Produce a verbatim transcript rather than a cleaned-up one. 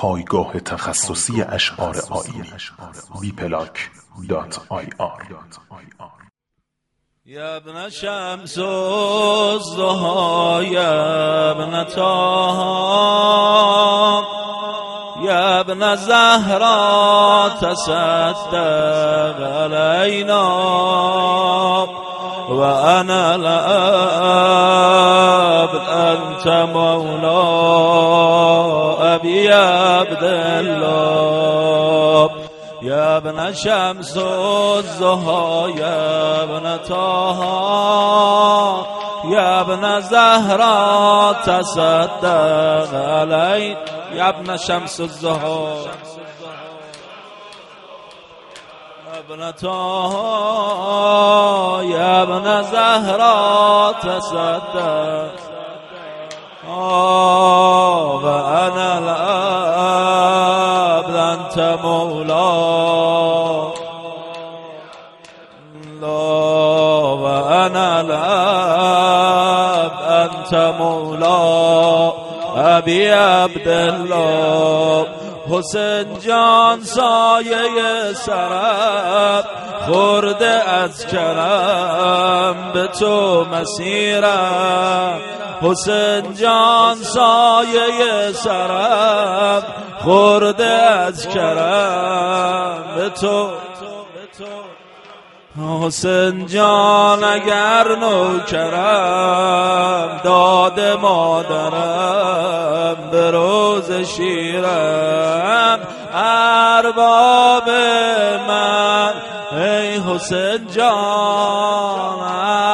پایگاه تخصصی اشعار آیینی بی پلاک دات آی آر. یا ابن شمس الضحی یا ابن طه یا ابن زهرا تصدق علینا و انا العبد انت مولا ابی عبدالله یا ابن شمس الضحی یا ابن طه یا ابن زهرا تصدق علی یا ابن شمس الضحی ابن طه یا ابن زهرا تصدق و انا العبد انت مولا و انا العبد انت مولا ابی عبدالله. حسین جان سایه سرم خورده از کرم به تو مسیرم. حسین جان سایه سرم خورده از کرم به تو. حسین جان اگر نوکرم داد مادرم به روز شیرم ارباب من ای حسین جان